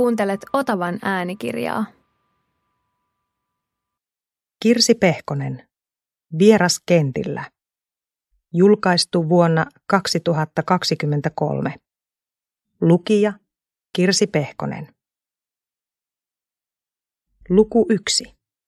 Kuuntelet Otavan äänikirjaa. Kirsi Pehkonen. Vieras kentillä. Julkaistu vuonna 2023. Lukija Kirsi Pehkonen. Luku 1.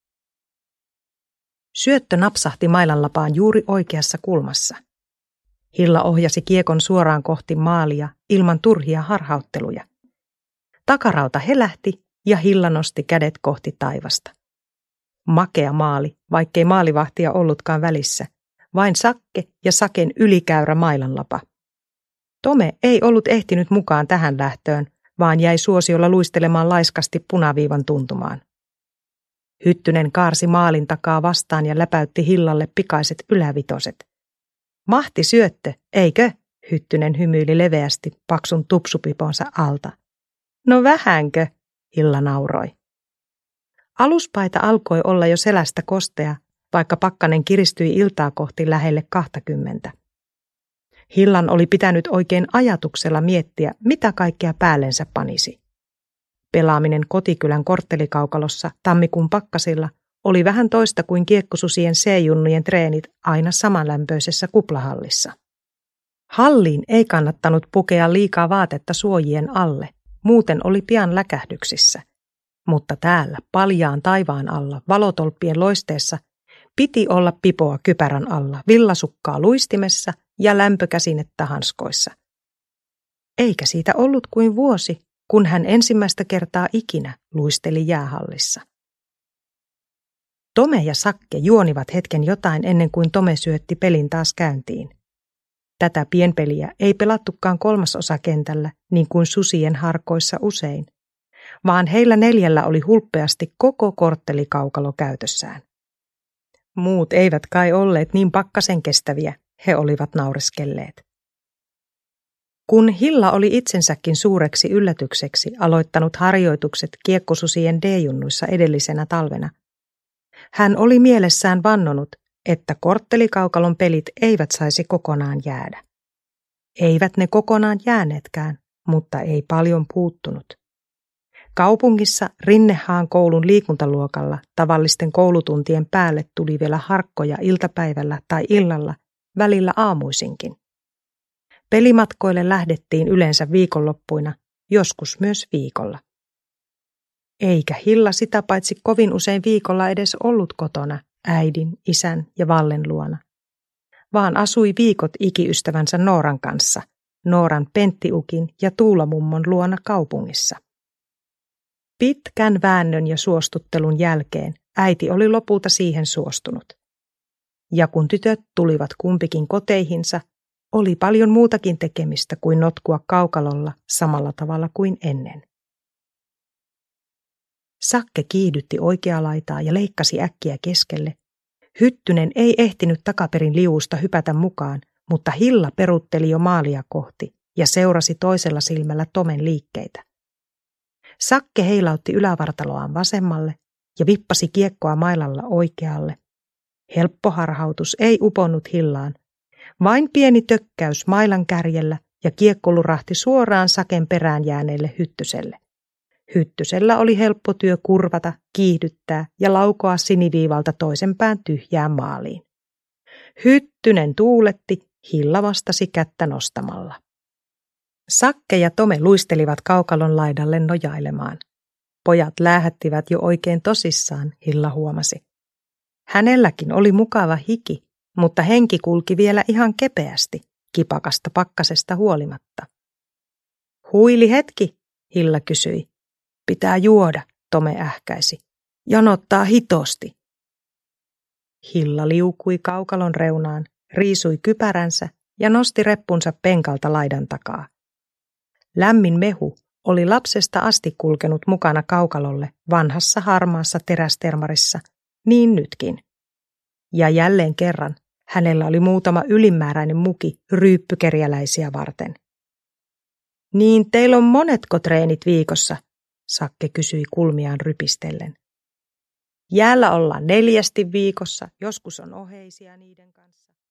Syöttö napsahti mailanlapaan juuri oikeassa kulmassa. Hilla ohjasi kiekon suoraan kohti maalia ilman turhia harhautteluja. Takarauta helähti ja Hilla nosti kädet kohti taivasta. Makea maali, vaikkei maalivahtia ollutkaan välissä, vain Sakke ja Saken ylikäyrä mailanlapa. Tome ei ollut ehtinyt mukaan tähän lähtöön, vaan jäi suosiolla luistelemaan laiskasti punaviivan tuntumaan. Hyttynen kaarsi maalin takaa vastaan ja läpäytti Hillalle pikaiset ylävitoset. Mahti syöttö, eikö? Hyttynen hymyili leveästi paksun tupsupiponsa alta. No vähänkö? Hilla nauroi. Aluspaita alkoi olla jo selästä kostea, vaikka pakkanen kiristyi iltaa kohti lähelle 20. Hillan oli pitänyt oikein ajatuksella miettiä, mitä kaikkea päällensä panisi. Pelaaminen kotikylän korttelikaukalossa tammikuun pakkasilla oli vähän toista kuin kiekkosusien C-junnujen treenit aina samanlämpöisessä kuplahallissa. Halliin ei kannattanut pukea liikaa vaatetta suojien alle, muuten oli pian läkähdyksissä. Mutta täällä paljaan taivaan alla valotolppien loisteessa piti olla pipoa kypärän alla, villasukkaa luistimessa ja lämpökäsinettä hanskoissa. Eikä siitä ollut kuin vuosi, kun hän ensimmäistä kertaa ikinä luisteli jäähallissa. Tome ja Sakke juonivat hetken jotain ennen kuin Tome syötti pelin taas käyntiin. Tätä pienpeliä ei pelattukaan kolmasosakentällä niin kuin susien harkoissa usein, vaan heillä 4 oli hulppeasti koko korttelikaukalo käytössään. Muut eivät kai olleet niin pakkasen kestäviä, he olivat naureskelleet. Kun Hilla oli itsensäkin suureksi yllätykseksi aloittanut harjoitukset kiekkosusien D-junnuissa edellisenä talvena, hän oli mielessään vannonut, että korttelikaukalon pelit eivät saisi kokonaan jäädä. Eivät ne kokonaan jääneetkään, mutta ei paljon puuttunut. Kaupungissa Rinnehaan koulun liikuntaluokalla tavallisten koulutuntien päälle tuli vielä harkkoja iltapäivällä tai illalla, välillä aamuisinkin. Pelimatkoille lähdettiin yleensä viikonloppuina, joskus myös viikolla. Eikä Hilla sitä paitsi kovin usein viikolla edes ollut kotona äidin, isän ja Vallen luona, vaan asui viikot ikiystävänsä Nooran kanssa, Nooran Penttiukin ja Tuulamummon luona kaupungissa. Pitkän väännön ja suostuttelun jälkeen äiti oli lopulta siihen suostunut. Ja kun tytöt tulivat kumpikin koteihinsa, oli paljon muutakin tekemistä kuin notkua kaukalolla samalla tavalla kuin ennen. Sakke kiihdytti oikeaa laitaa ja leikkasi äkkiä keskelle. Hyttynen ei ehtinyt takaperin liuusta hypätä mukaan, mutta Hilla perutteli jo maalia kohti ja seurasi toisella silmällä Tomen liikkeitä. Sakke heilautti ylävartaloaan vasemmalle ja vippasi kiekkoa mailalla oikealle. Helppo harhautus ei uponnut Hillaan, vain pieni tökkäys mailan kärjellä ja kiekko lurahti suoraan Saken perään jääneelle Hyttyselle. Hyttysellä oli helppo työ kurvata, kiihdyttää ja laukoa siniviivalta toisen pään tyhjään maaliin. Hyttynen tuuletti, Hilla vastasi kättä nostamalla. Sakke ja Tome luistelivat kaukalon laidalle nojailemaan. Pojat läähättivät jo oikein tosissaan, Hilla huomasi. Hänelläkin oli mukava hiki, mutta henki kulki vielä ihan kepeästi, kipakasta pakkasesta huolimatta. Huili hetki, Hilla kysyi. Pitää juoda, Tome ähkäisi. Janottaa hitosti. Hilla liukui kaukalon reunaan, riisui kypäränsä ja nosti reppunsa penkalta laidan takaa. Lämmin mehu oli lapsesta asti kulkenut mukana kaukalolle vanhassa harmaassa terästermarissa, niin nytkin. Ja jälleen kerran hänellä oli muutama ylimääräinen muki ryyppykerjäläisiä varten. Niin teillä on monetko treenit viikossa? Sakke kysyi kulmiaan rypistellen. Jäällä ollaan 4 viikossa, joskus on oheisia niiden kanssa.